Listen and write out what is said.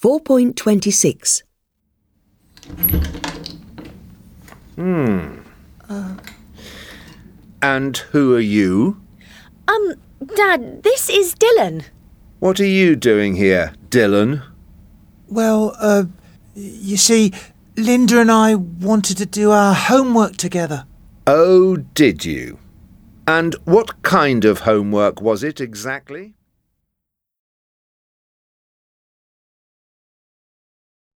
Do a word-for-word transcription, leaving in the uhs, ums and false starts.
four point two six. Hmm. Uh, and who are you? Um, Dad, this is Dylan. What are you doing here, Dylan? Well, uh, you see, Linda and I wanted to do our homework together. Oh, did you? And what kind of homework was it exactly?